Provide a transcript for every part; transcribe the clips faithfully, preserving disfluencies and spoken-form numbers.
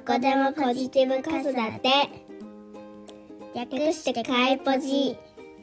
こでもポジティブ子育て、略してかいポジ。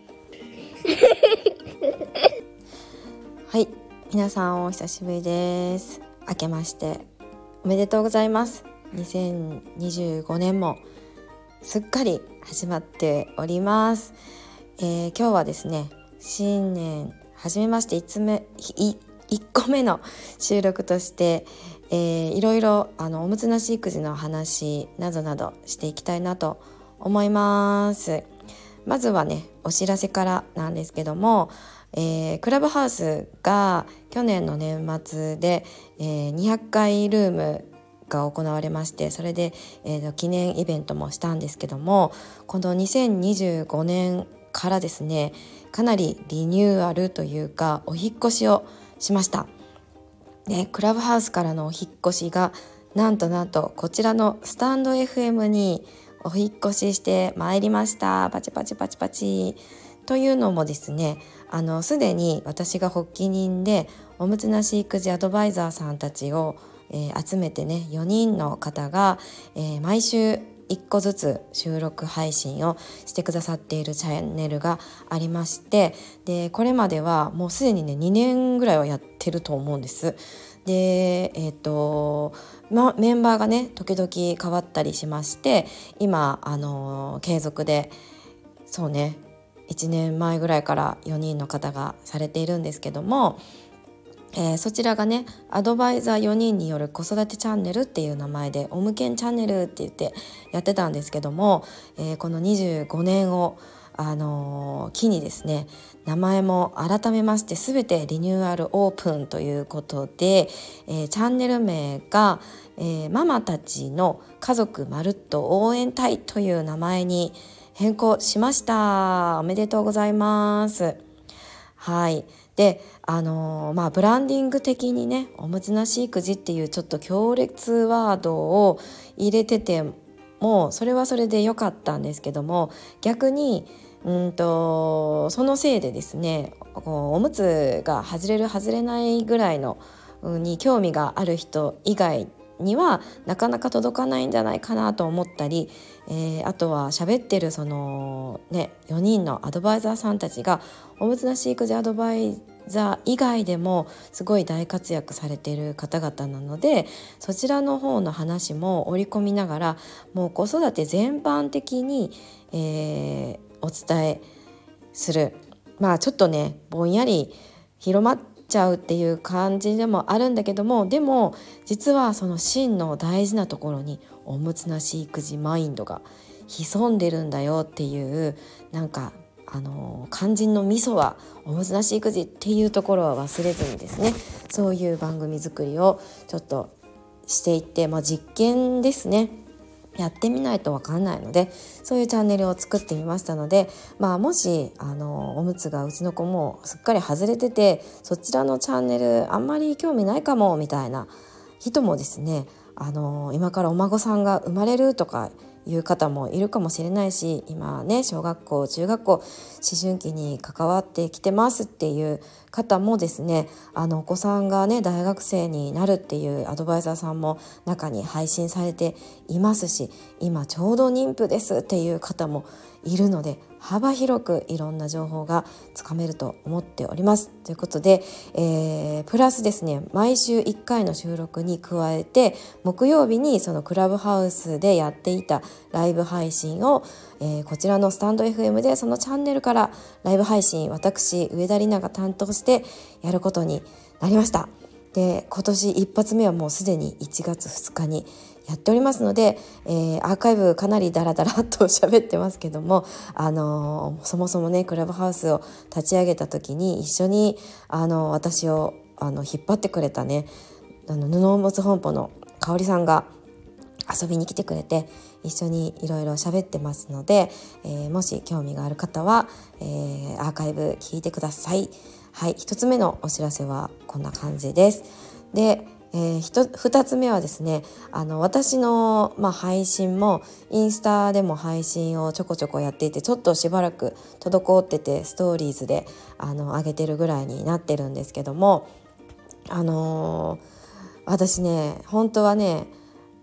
はい、皆さんお久しぶりです。明けましておめでとうございます。にせんにじゅうごねんもすっかり始まっております。えー、今日はですね、新年初めましていつめいいっこめの収録として、えー、いろいろあのおむつなし育児の話などなどしていきたいなと思います。まずはね、お知らせからなんですけども、えー、クラブハウスが去年の年末で、えー、にひゃっかいルームが行われまして、それで、えー、記念イベントもしたんですけども、このにせんにじゅうごねんからですね、かなりリニューアルというかお引っ越しをしました。で、クラブハウスからのお引っ越しがなんとなんとこちらのスタンド エフエム にお引っ越ししてまいりました。パチパチパチパチというのもですね、あのすでに私が発起人でおむつなし育児アドバイザーさんたちを、えー、集めてね、よにんの方が、えー、毎週いっこずつ収録配信をしてくださっているチャンネルがありまして、でこれまではもうすでにねにねんぐらいはやってると思うんです。で、えーとま、メンバーがね時々変わったりしまして、今、あのー、継続でそうねいちねんまえぐらいからよにんの方がされているんですけども、えー、そちらがねアドバイザーよにんによる子育てチャンネルっていう名前でおむけんチャンネルって言ってやってたんですけども、えー、このにじゅうごねんを、あのー、機にですね、名前も改めまして全てリニューアルオープンということで、えー、チャンネル名が、えー、ママたちの家族まるっと応援隊という名前に変更しました。おめでとうございます。はい。で、あのー、まあブランディング的にね、おむつなし育児っていうちょっと強烈ワードを入れててもそれはそれで良かったんですけども、逆にうんとそのせいでですね、こうおむつが外れる外れないぐらいのに興味がある人以外にはなかなか届かないんじゃないかなと思ったり、えー、あとは喋ってるその、ね、よにんのアドバイザーさんたちがおむつなし育児アドバイザー以外でもすごい大活躍されている方々なので、そちらの方の話も織り込みながら、もう子育て全般的に、えー、お伝えする、まあちょっとねぼんやり広まっちゃうっていう感じでもあるんだけども、でも実はその真の大事なところにおむつなし育児マインドが潜んでるんだよっていう、なんかあの肝心のミソはおむつなし育児っていうところは忘れずにですね、そういう番組作りをちょっとしていって、まあ、実験ですね。やってみないと分かんないので、そういうチャンネルを作ってみましたので、まあ、もしあのおむつがうちの子もすっかり外れてて、そちらのチャンネルあんまり興味ないかもみたいな人もですね、あの今からお孫さんが生まれるとかいう方もいるかもしれないし、今ね小学校中学校思春期に関わってきてますっていう方もですね、あのお子さんがね大学生になるっていうアドバイザーさんも中に配信されていますし、今ちょうど妊婦ですっていう方もいるので、幅広くいろんな情報がつかめると思っております。ということで、えー、プラスですね、毎週いっかいの収録に加えて木曜日にそのクラブハウスでやっていたライブ配信を、えー、こちらのスタンド エフエム でそのチャンネルからライブ配信、私上田里奈が担当してやることになりました。で、今年一発目はもうすでにいちがつふつかにやっておりますので、えー、アーカイブかなりダラダラっと喋ってますけども、あのー、そもそもねクラブハウスを立ち上げた時に一緒に、あのー、私をあの引っ張ってくれたね、あの布を持つ本舗の香織さんが遊びに来てくれて一緒にいろいろ喋ってますので、えー、もし興味がある方は、えー、アーカイブ聞いてください。はい、一つ目のお知らせはこんな感じです。で、えー、ふたつめはですね、あの私の、まあ、配信もインスタでも配信をちょこちょこやっていて、ちょっとしばらく滞っててストーリーズであの上げてるぐらいになってるんですけども、あのー、私ね本当はね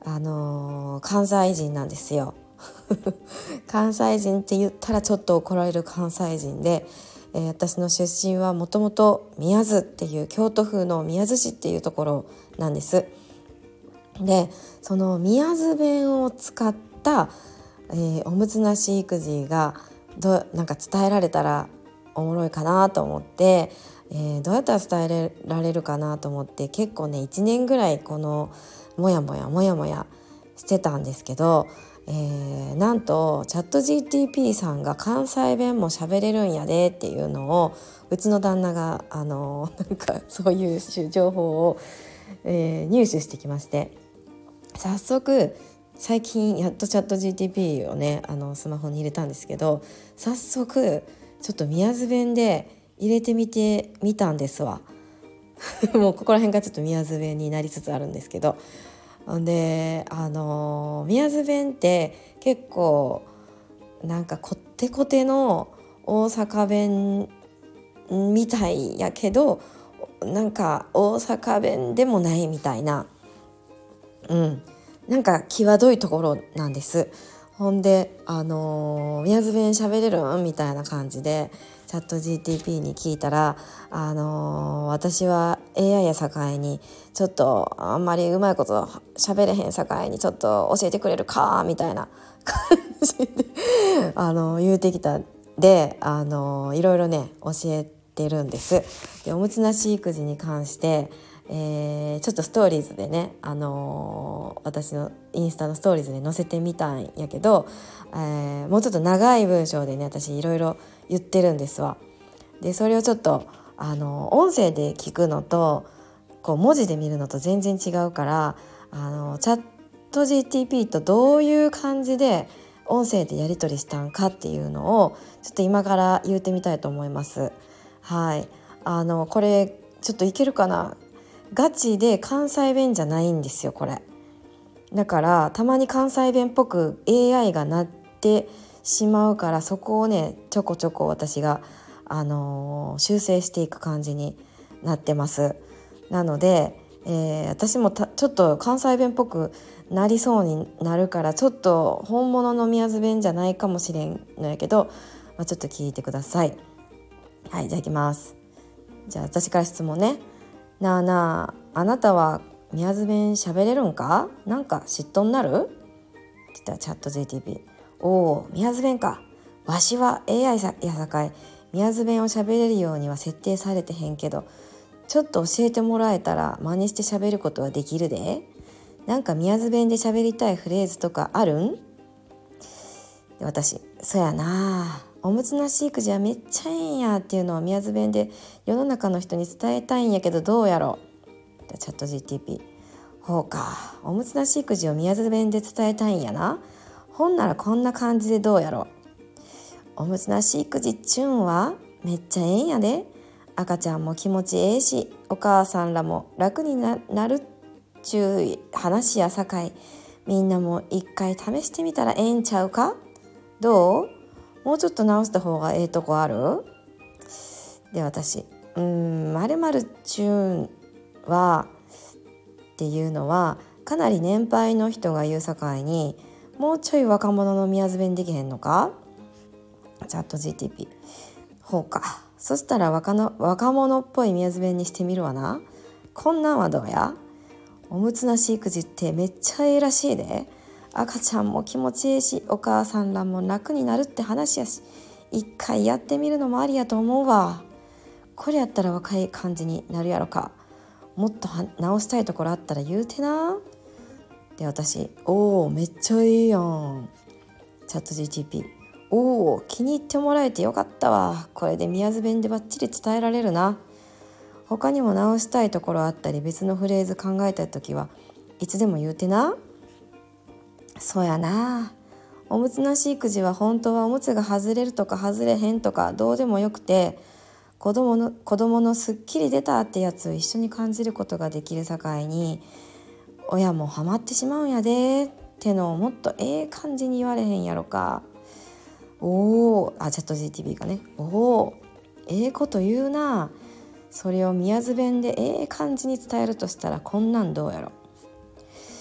あのー、関西人なんですよ関西人って言ったらちょっと怒られる関西人で、えー、私の出身はもともと宮津っていう京都府の宮津市っていうところなんです。でその宮津弁を使った、えー、おむつなし育児がどなんか伝えられたらおもろいかなと思って、えー、どうやったら伝えられるかなと思って結構ねいちねんぐらいこのもやもやもやもやしてたんですけど、えー、なんとチャット ジーティーピー さんが関西弁も喋れるんやでっていうのをうちの旦那があのなんかそういう情報を、えー、入手してきまして、早速最近やっとチャット ジーティーピー をねあのスマホに入れたんですけど、早速ちょっと宮津弁で入れてみてみたんですわもうここら辺がちょっと宮津弁になりつつあるんですけど、であの宮津弁って結構なんかこってこての大阪弁みたいやけどなんか大阪弁でもないみたいな、うんなんか際どいところなんです。ほんで、あのー、宮津弁喋れるんみたいな感じでチャット ジーティーピー に聞いたら、あのー、私は エーアイ やさかいにちょっとあんまりうまいこと喋れへんさかいにちょっと教えてくれるかみたいな感じであのー、言うてきたで、あのー、いろいろね教えてるんです。でおむつなし育児に関してえー、ちょっとストーリーズでね、あのー、私のインスタのストーリーズで載せてみたんやけど、えー、もうちょっと長い文章でね私いろいろ言ってるんですわ。でそれをちょっと、あのー、音声で聞くのとこう文字で見るのと全然違うから、あのー、チャット ジーティーピー とどういう感じで音声でやり取りしたんかっていうのをちょっと今から言ってみたいと思います。はい、あのこれちょっといけるかな。ガチで関西弁じゃないんですよこれ。だからたまに関西弁っぽく エーアイ がなってしまうから、そこをねちょこちょこ私が、あのー、修正していく感じになってます。なので、えー、私もたちょっと関西弁っぽくなりそうになるからちょっと本物の宮津弁じゃないかもしれんのやけど、まあ、ちょっと聞いてください。はい、じゃあいきます。じゃあ私から質問ね。なあなあ、あなたは宮津弁喋れるんか？なんか嫉妬になる？って言ったらチャット ジーティーピー。おお、宮津弁か。わしは エーアイ さやさかい宮津弁を喋れるようには設定されてへんけど、ちょっと教えてもらえたら真似して喋ることはできるで。なんか宮津弁で喋りたいフレーズとかあるん？で私、そやなあ。おむつなし育児はめっちゃええんやっていうのを宮津弁で世の中の人に伝えたいんやけどどうやろう。チャット ジーティーピー。ほうか、おむつなし育児を宮津弁で伝えたいんやな。ほんならこんな感じでどうやろう。おむつなし育児っちゅうんはめっちゃええんやで。赤ちゃんも気持ちええし、お母さんらも楽に な, なるっちゅう話やさかい、みんなも一回試してみたらええんちゃうか。どう？もうちょっと直した方がええとこある？で私、うーん〇〇チューンはっていうのはかなり年配の人が言うさかいに、もうちょい若者の宮津弁できへんのか？チャット ジーティーピー。ほうか、そしたら 若, の若者っぽい宮津弁にしてみるわな。こんなんはどうや？おむつなし育児ってめっちゃええらしいで。赤ちゃんも気持ちいいし、お母さんらも楽になるって話やし、一回やってみるのもありやと思うわ。これやったら若い感じになるやろか。もっと直したいところあったら言うてな。で私、おーめっちゃいいやん。チャット ジーティーピー。おー気に入ってもらえてよかったわ。これで宮津弁でバッチリ伝えられるな。他にも直したいところあったり別のフレーズ考えた時はいつでも言うてな。そうやな。おむつなし育児は本当はおむつが外れるとか外れへんとかどうでもよくて、子供の子供のすっきり出たってやつを一緒に感じることができるさかいに、親もハマってしまうんやでってのをもっとええ感じに言われへんやろか。おーあチャット ジーティーピー がね、おーええこと言うな。それを宮津弁でええ感じに伝えるとしたらこんなんどうやろ。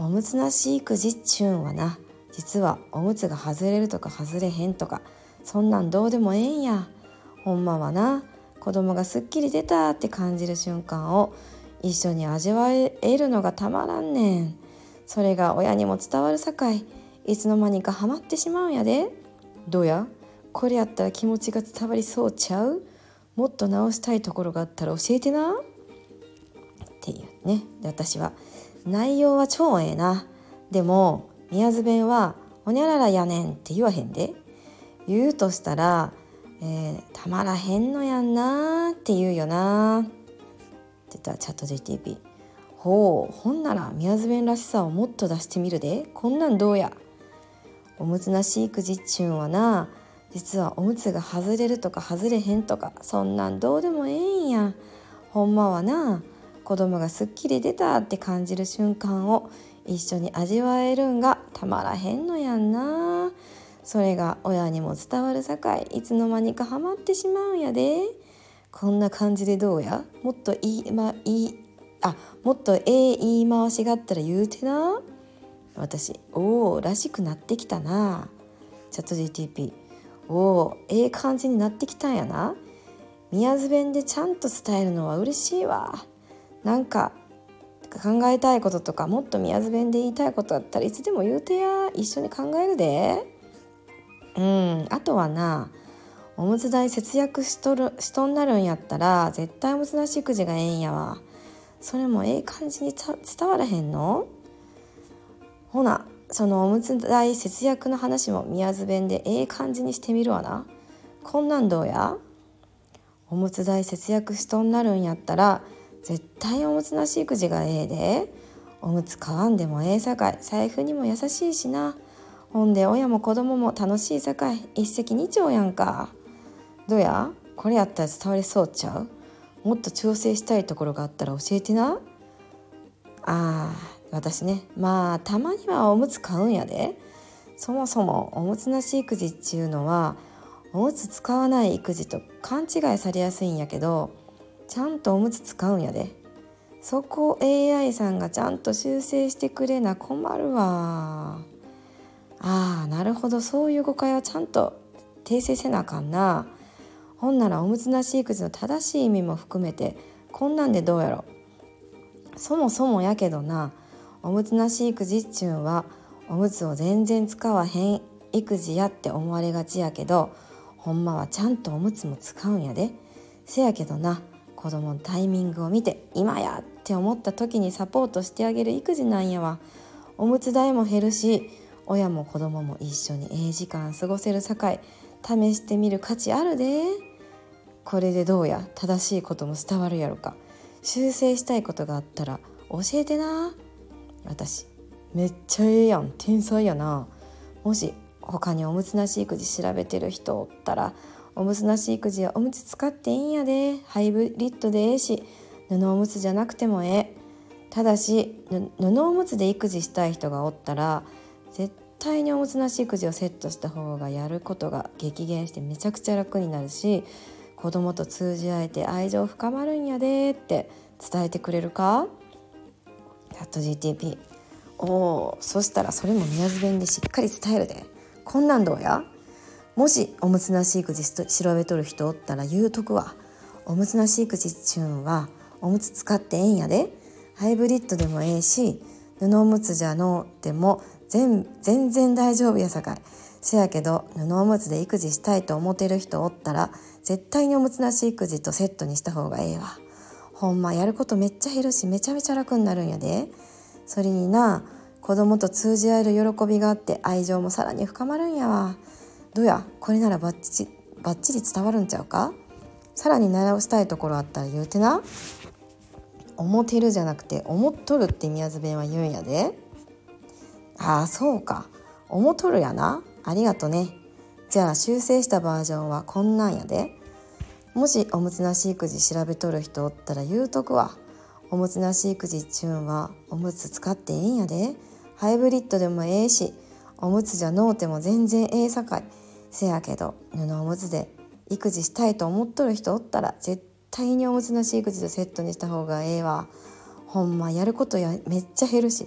おむつなし育児っちゅうんはな、実はおむつが外れるとか外れへんとか、そんなんどうでもええんや。ほんまはな、子供がすっきり出たって感じる瞬間を一緒に味わえるのがたまらんねん。それが親にも伝わるさかい、いつの間にかハマってしまうんやで。どうや、これやったら気持ちが伝わりそうちゃう？もっと直したいところがあったら教えてなっていうね。で、私は内容は超ええな、でも宮津弁はおにゃららやねんって言わへんで。言うとしたら、えー、たまらへんのやんなって言うよなって言ったらチャット ジーティーピー、 ほう、ほんなら宮津弁らしさをもっと出してみるで。こんなんどうや。おむつなし育児っちゅうんはな、実はおむつが外れるとか外れへんとか、そんなんどうでもええんや。ほんまはな、子供がすっきり出たって感じる瞬間を一緒に味わえるんがたまらへんのやんな。それが親にも伝わるさかい、いつの間にかハマってしまうんやで。こんな感じでどうや。もっといい、ま、いいあもっとええ言い回しがあったら言うてな。私、おーらしくなってきたな。チャット ジーティーピー、 おーええ感じになってきたんやな。宮津弁でちゃんと伝えるのは嬉しいわ。なんか考えたいこととか、もっと宮津弁で言いたいことあったらいつでも言うてや。一緒に考えるで。うん、あとはな、おむつ代節約しとるしとんなるんやったら絶対おむつなし育児がええんやわ。それもええ感じに伝わらへんの？ほな、そのおむつ代節約の話も宮津弁でええ感じにしてみるわな。こんなんどうや。おむつ代節約しとんなるんやったら絶対おむつなし育児がええで。おむつ買わんでもええさかい、財布にも優しいしな。ほんで親も子供も楽しいさかい、一石二鳥やんか。どうや、これやったら伝わりそうちゃう？もっと調整したいところがあったら教えてな。あー、私ね、まあたまにはおむつ買うんやで。そもそもおむつなし育児っていうのはおむつ使わない育児と勘違いされやすいんやけど、ちゃんとおむつ使うんやで。そこを エーアイ さんがちゃんと修正してくれな困るわ。あー、なるほど、そういう誤解はちゃんと訂正せなあかんな。ほんならおむつなし育児の正しい意味も含めてこんなんでどうやろ。そもそもやけどな、おむつなし育児っちゅうんはおむつを全然使わへん育児やって思われがちやけど、ほんまはちゃんとおむつも使うんやで。せやけどな、子供のタイミングを見て今やって思った時にサポートしてあげる育児なんやわ。おむつ代も減るし、親も子供も一緒にええ時間過ごせるさかい、試してみる価値あるで。これでどうや、正しいことも伝わるやろか。修正したいことがあったら教えてな。私めっちゃええやん、天才やな。もし他におむつなし育児調べてる人おったら、おむつなし育児はおむつ使っていいんやで。ハイブリッドでええし、布おむつじゃなくてもええ。ただし布おむつで育児したい人がおったら絶対におむつなし育児をセットした方がやることが激減してめちゃくちゃ楽になるし、子供と通じ合えて愛情深まるんやでって伝えてくれるか。チャット ジーティーピー、 おー、そしたらそれも宮津弁でしっかり伝えるで。こんなんどうや。もしおむつなし育児調べとる人おったら言うとくわ。おむつなし育児っちゅうんはおむつ使ってええんやで。ハイブリッドでもええし、布おむつじゃのうでも全全然大丈夫やさかい。せやけど布おむつで育児したいと思ってる人おったら絶対におむつなし育児とセットにした方がええわ。ほんまやることめっちゃ減るしめちゃめちゃ楽になるんやで。それにな、子供と通じ合える喜びがあって愛情もさらに深まるんやわ。どうや、これならバッチバッチリ伝わるんちゃうか。さらに直したいところあったら言うてな。思ってるじゃなくて思っとるって宮津弁は言うんやで。ああ、そうか、思っとるやな。ありがとね。じゃあ修正したバージョンはこんなんやで。もしおむつなし育児調べとる人おったら言うとくわ。おむつなし育児っちゅうんはおむつ使ってええんやで。ハイブリッドでもええし、おむつじゃのうても全然ええさかい。せやけど布おむつで育児したいと思っとる人おったら絶対におむつなし育児とセットにした方がええわ。ほんまやることやめっちゃ減るし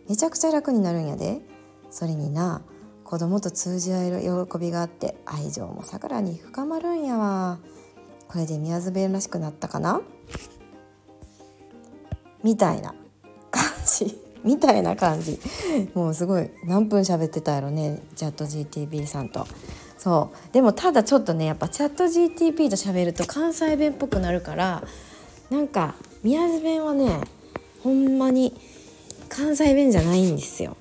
めちゃくちゃ楽になるんやで。それにな、子供と通じ合える喜びがあって愛情もさらに深まるんやわ。これで宮津弁らしくなったかなみたいな感じみたいな感じもうすごい何分喋ってたやろね、チャット ジーティーピー さんと。そうでもただちょっとね、やっぱチャット ジーティーピー と喋ると関西弁っぽくなるから、なんか宮津弁はね、ほんまに関西弁じゃないんですよ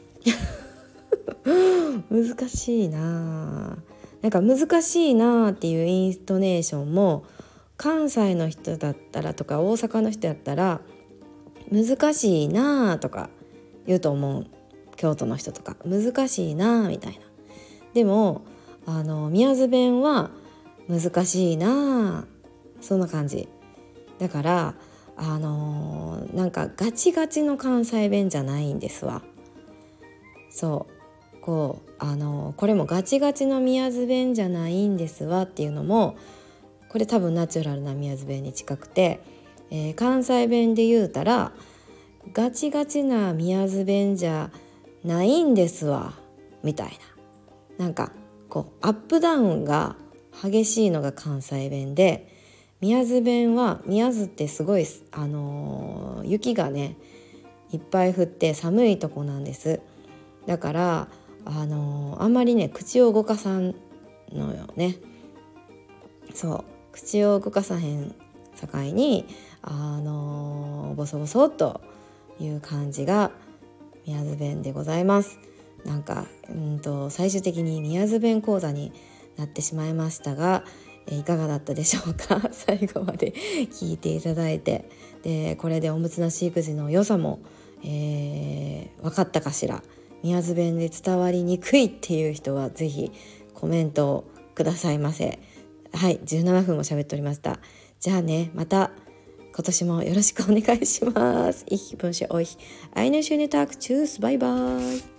難しいな、なんか難しいなっていうイントネーションも、関西の人だったらとか大阪の人だったら難しいなとか言うと思う。京都の人とか難しいなみたいな。でもあの宮津弁は難しいな、そんな感じだから、あのー、なんかガチガチの関西弁じゃないんですわ。そうこう、あのー、これもガチガチの宮津弁じゃないんですわっていうのも、これ多分ナチュラルな宮津弁に近くて、えー、関西弁で言うたらガチガチな宮津弁じゃないんですわみたいな、なんかこうアップダウンが激しいのが関西弁で、宮津弁は宮津ってすごい、あのー、雪がねいっぱい降って寒いとこなんです。だから、あのー、あんまりね口を動かさんのよね。そう口を動かさへん境に、あのー、ボソボソっという感じが宮津弁でございます。なんかうんと最終的に宮津弁講座になってしまいましたが、いかがだったでしょうか最後まで聞いていただいて、でこれでおむつなし育児の良さも、えー、分かったかしら。宮津弁で伝わりにくいっていう人はぜひコメントをくださいませ。はい、じゅうななふんも喋っておりました。じゃあね、また今年もよろしくお願いします。Ich wünsche euch eine schöne Tag. Tschüss, bye bye.